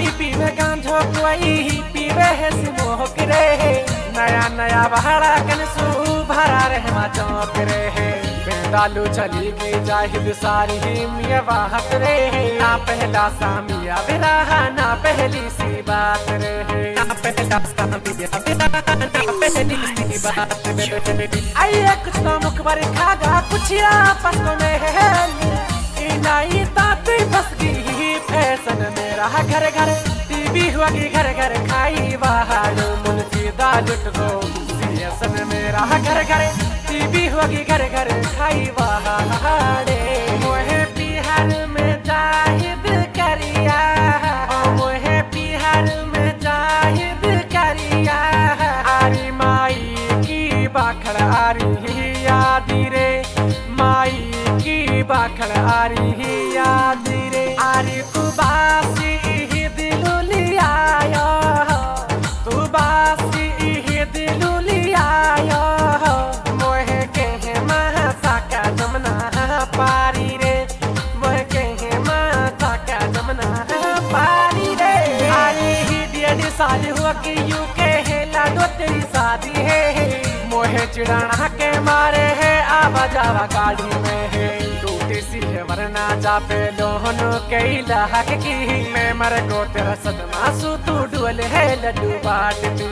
कोई पीवे गांजो कोई पीवे है सिमोक रे नया नया बहाड़ा कनसू भरा रहमा चौक रे बेदालू चली गई जाहिद सारी मिया बात रे ना पहला सामिया बिराहा ना पहली सी बात रे ना पहला सामिया बिराहा ना पहली सी बात रे आइए कुछ तो मुखबर खागा कुछ आपस में है इनाई ताती बस गई फैशन मेरा घर घर टीवी हुआ की घर घर खाई बाहर मुल्की दालुट को सीएसन मेरा घर घर टीवी हुआ की घर घर खाई बाहर मोहे बिहार में जाहिद करिया मोहे बिहार में जाहिद करिया आरी माई की बाखड़ आरी यादी रे माई की बाखड़ आरी यादी रे आरी कुबासी दिलु लियायो तू बासी दिलु लियायो मोहे के मासा का जमना पारी रे मोहे के मासा का जमना पारी रे आरी ही डेढ़ साल हुआ कि यू के लाडो तेरी शादी है मोहे चिड़ाना के मारे है आवा जावा गाड़ी में है टूटी सी है वरना जा पे लोहनो कई लाहक की मैं मर गो तेरा सदमा सु तू डुअल है लड्डू बाटती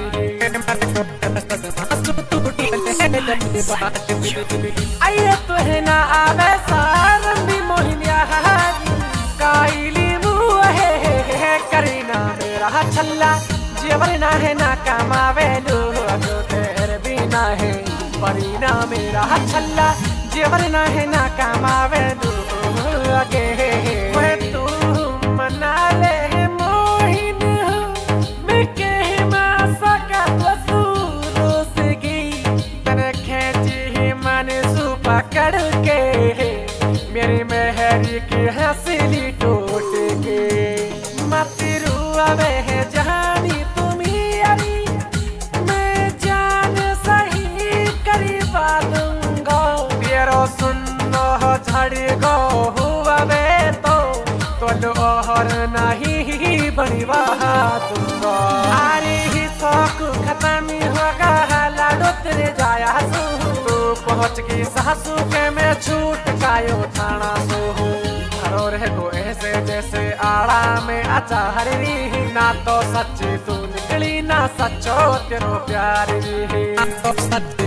आइए तो है ना आवे सारंदी मोहिनिया काइली मुँह है करीना मेरा छल्ला जेवर ना है ना कमावे लो तेरे बिना है परीना मेरा छल्ला जेवर ना है ना कमावे लो आगे मैं तू मना ले मोहिन मैं के मासा का वसूलो से गई तने खेची मन सु पकड़ के मेरी मेहरी की हंसली टूट के मत रुआवे है जहानी झड़ गो हुआ बे तो और नहीं बनिवा तुमको आरे ही शौक खत्म होगा लाडो तेरे जाया सो तू पहुँच गई सासू के मैं छूट कायो थाना सो भरो रह गो ऐसे जैसे आड़ा में अचार ना तो सच्ची तू निकली ना सच्चो तेरो प्यार तो सच्ची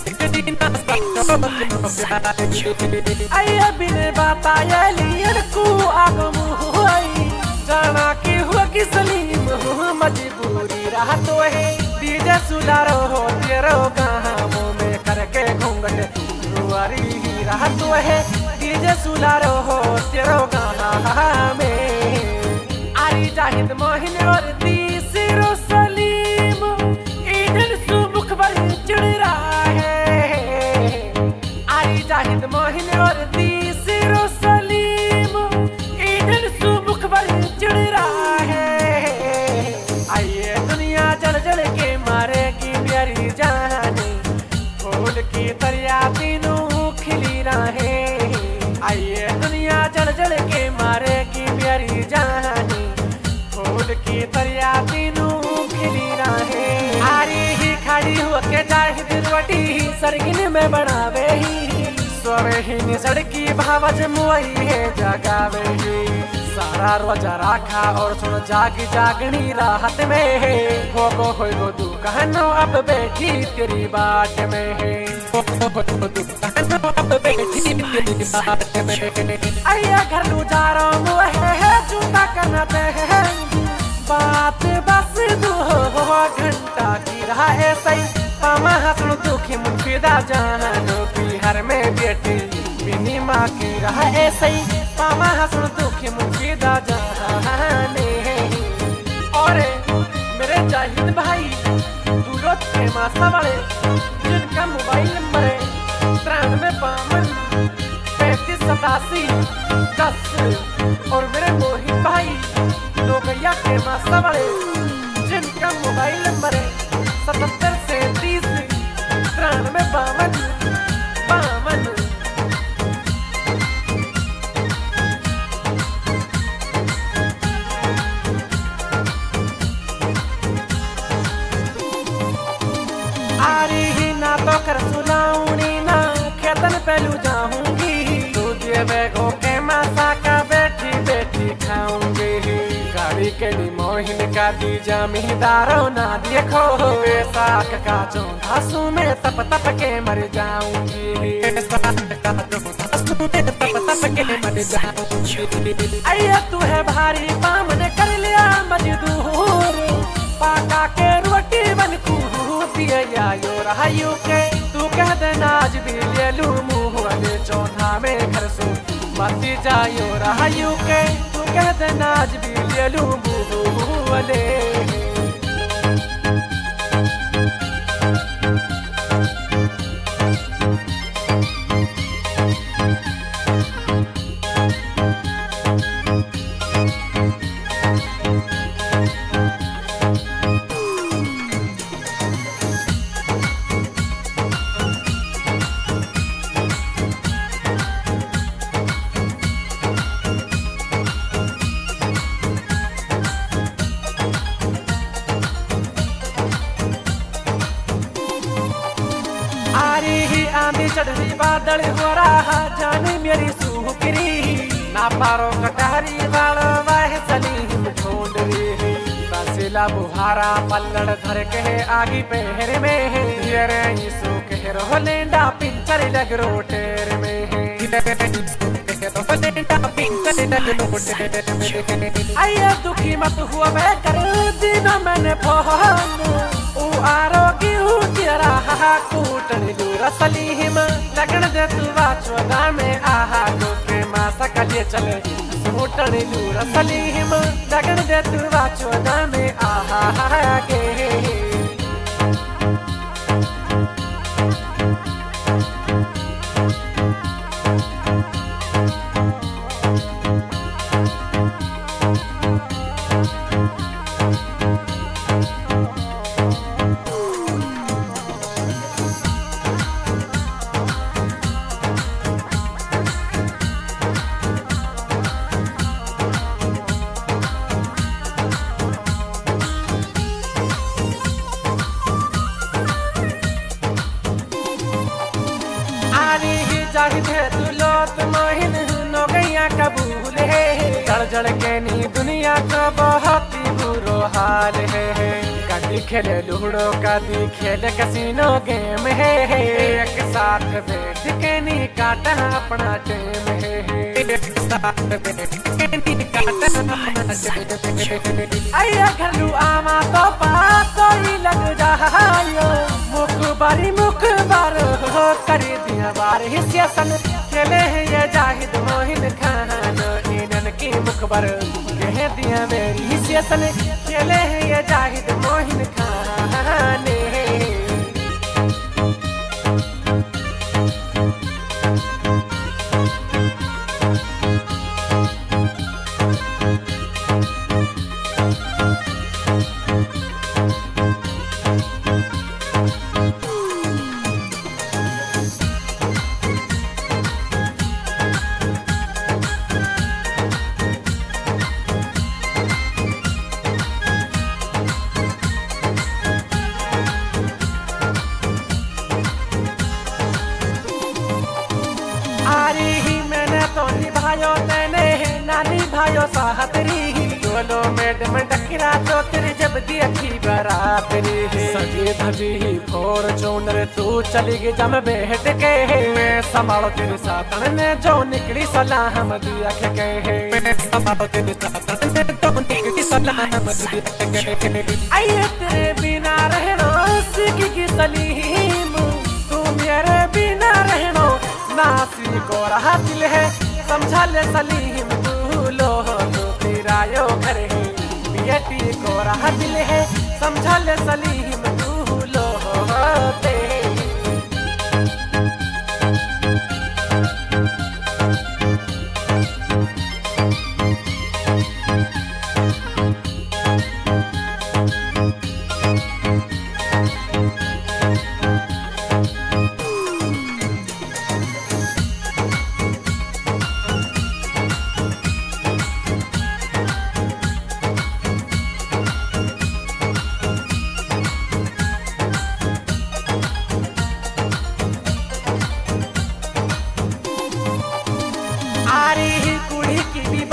आया बिन बताया लियर को आगम हुई जाना की हुआ कि सलीम हूँ मजबूरी रहा तो है दीजे सुधारो हो तेरो गाँवों में करके घूंघट रुआरी रहा तो है दीजे सुधारो हो तेरो गाँव में आरी जाहिद मोहिन और तीसरो सलीम इधर सुमुख पर चिड़ रहा है जाहिद मोहिन और तीसरो सलीम इधर सुमुख पर चिड़ रहा है आइए दुनिया जल जल के मारे की प्यारी जाने फूल की तरिया तीनों खिली रहे आइए दुनिया जल जल के मारे की प्यारी जाने फूल की तरिया तीनों खिली रहे आरी ही खड़ी होके जाहिद रोटी सरगिन में बनावे ही सोवे ही सड़की भावज मुई है जगावे ही सारा रोजा राखा और सुन जागी जागनी राहत में है हो गो तू कहनो अब बैठी तेरी बाट में है हो गो तू कहनो अब बैठी तेरी बाट में आया घर लू जा रहा है जूता करते हैं बात बस 2 घंटा की रहा है सही पामा हसन दुखी मुनफिदा जानो बिहार में बेटी बिनी माँ की रहा ऐसे ही पामा हसन दुखी मुनफिदा जाने और मेरे जाहिद भाई दूरों के मासा वाले जिनका मोबाइल नंबर है 9352 और मेरे मोहित भाई लोगैया के मासा वाले जिनका मोबाइल नंबर है 77 से 30 9352 बेगो के मासा का बैठी बैठी खाऊंगी गाड़ी के ली मोहिन का दी जमींदारों ना देखो साक का चौंधासू में तप तप के मर जाऊंगी अय्या तू है भारी काम ने कर लिया मजदूर पाका के रोटी बन दिया यो रहायु के तू कह देना आज भी ले लू मुँह वाले चौथा में घर सो मती जायो रहायु के तू कह देना आज भी ले लू मुँह वाले आंधी चढ़ रही बादल हो रहा जाने मेरी सुहकरी ना पारो कटहरी वालो वाह चली हिम ढूंढ रही बसिला बुहारा पल्लड़ धर के आगे पहर में है धीरे सो कह रो लेंडा पिंचर लग रोटेर में है आया दुखी मत हुआ मैं कर दिन मैंने फोन ओ आरोगी तेरा कूटन दूर सलीम लगन दे तू वाचवदा में आहा दो प्रेम सकलिए चले कूटन दूर सलीम लगन दे तू वाचवदा में आहा गे जाहिदे तू लोत मोहिन नो गैया कबूल है जड़ जड़ के नी दुनिया का बहुत ही बुरो हाल है कभी खेले लूडो कभी खेले कसीनो गेम है एक साथ बैठ के नी काटा अपना टेम है एक साथ बैठ के नी काटा अपना अय्या घलू आमा तो पातो ही लग जायो मुख बार हो कर दिया बार हिस्सा सन खेले हैं ये जाहिद मोहिन खान इनन की मुखबर कह दिया मेरी हिस्सा सन खेले हैं ये जाहिद मोहिन खान निभायो तेने नानी भायो साहतरी बोलो मैडम डकरा तो तेरे जब दी अखी बराबरी सजी धजी फॉर्च्यूनर तू चली गई जम बैठ के मैं संभालो तेरे साथ ने जो निकली सलाह मदी अख के मैं संभालो तेरे साथ ने जो निकली सलाह मदी अख के आइए तेरे बिना रहना सीखी की सलीम तू मेरे बिना रहना नासी को रहा दिल है समझा ले सलीम तू लो तो तेरा यो घर है बेटी को रहा दिल है समझा ले सलीम तू लो ते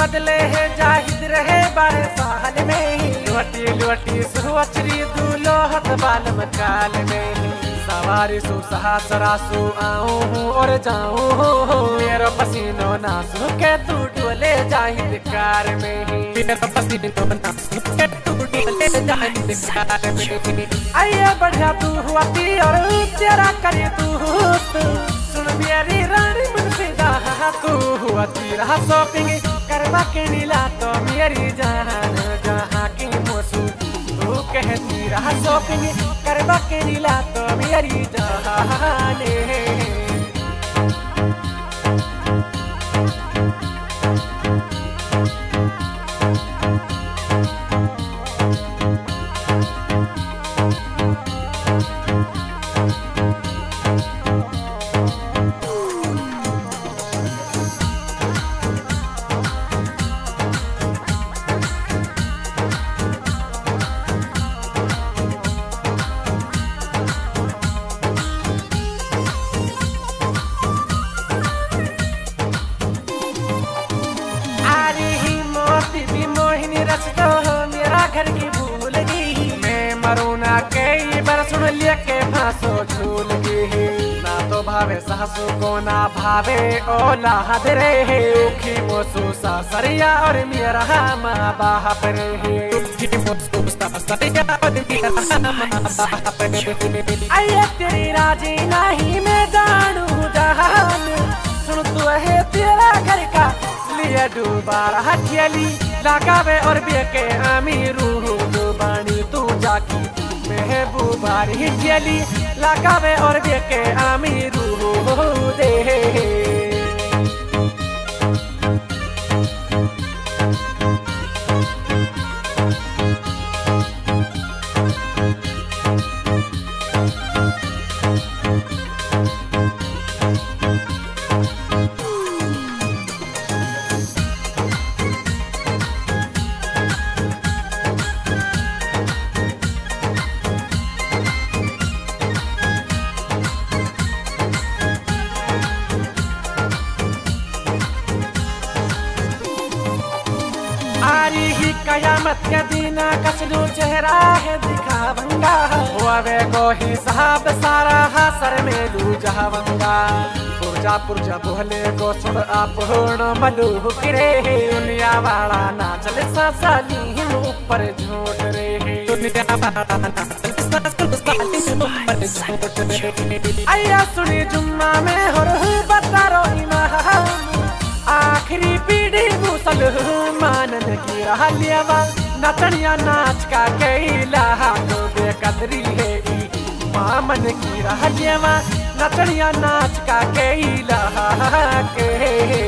बदले है जाहिद रहे बारे साल में लुटी लुटी सुचरी दूलो हथ बाल मकाल में सवारी सु सहसरा सु आऊं हूँ और जाऊं हूँ मेरा पसीनो ना सूखे तू डोले जाहिद कार में मेरा पसीनो ना सूखे तू डोले जाहिद कार में आइए बढ़िया तू हुआ और तेरा करे तू सुन मेरी रानी मन फिदा तू हुआ तेरा शॉपिंग करवा के नीला तो मेरी जान जहाँ की मोसू तू कहती रहा शॉपिंग करवा के नीला तो मेरी जाने मेरा घर की भूल गई मैं मरूना कई बार सुन लिया के फांसो झूल गई ना तो भावे सासू को ना भावे ओला हद रहे उखी मोसू सासरिया और मेरा माँ बाप रहे आइए तेरी राजी नहीं मैं जानू जहान सुन तू है तेरा घर का लिए दोबारा हथियाली लगावे और बेके अमीरू दुबानी तू जाकी महबूबारी जली लगावे और बेके अमीरू दे आरी ही कयामत के दिन कसलू चेहरा है दिखा भंगा हुआवे को ही साहब सारा हासर में लू जहावंगा पुरजा पुरजा बोले को सुन पूर्ण मलू गिरे दुनिया वाला ना चले साली ऊपर झूठ रे दुनिया वाला ना चले साली ऊपर झूठ रे आया सुनी जुम्मा में हो बतारो इमाम आखिरी पीढ़ी मुसलमानन की रहलियावा नचनिया नाच का कैला तो बेकदरी है मामन की रहलियावा नचनिया नाच का कैला के